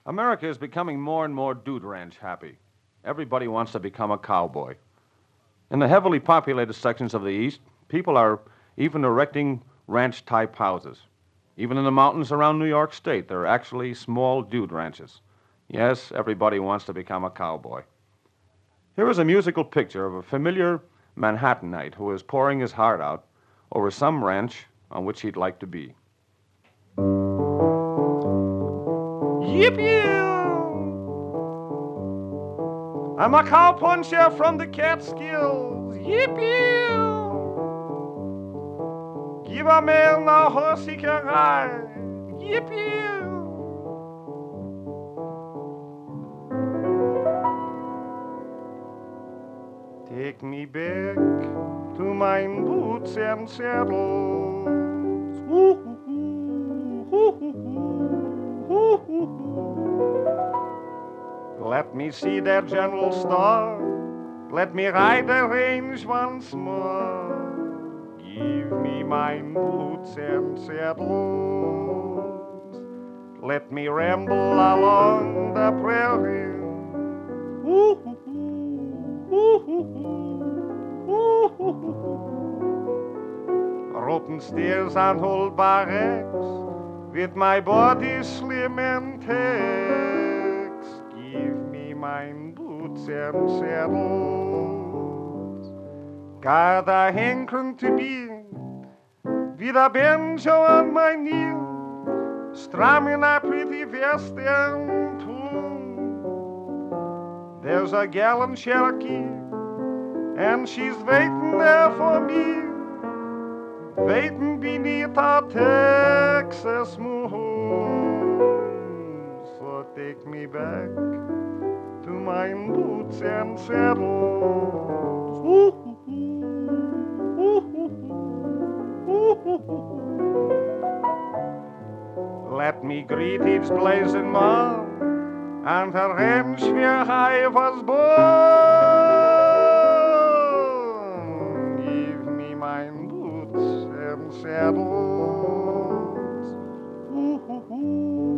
America is becoming more and more dude ranch happy. Everybody wants to become a cowboy. In the heavily populated sections of the East, people are even erecting ranch type houses. Even in the mountains around New York State, there are actually small dude ranches. Yes, everybody wants to become a cowboy. Here is a musical picture of a familiar Manhattanite who is pouring his heart out over some ranch on which he'd like to be. Yippee! I'm a cowpuncher from the Catskills. Yippee! Give a man a horse he can ride. Yippee! Take me back to mine boots and saddles. Let me see that general store. Let me ride the range once more. Give me mine boots and saddles. Let me ramble along the prairie. Rotten stairs and old barracks with my body slim and tax. Give me mine boots and saddles. Got a hankering to be with a banjo on my knee, strumming a pretty western tune. There's a gal in Cherokee, and she's waiting there for me, waiting beneath a Texas moon. So take me back to mine boots and saddles. Let me greet each blazing mom and her ranch where I was born. Give me mine boots and saddles.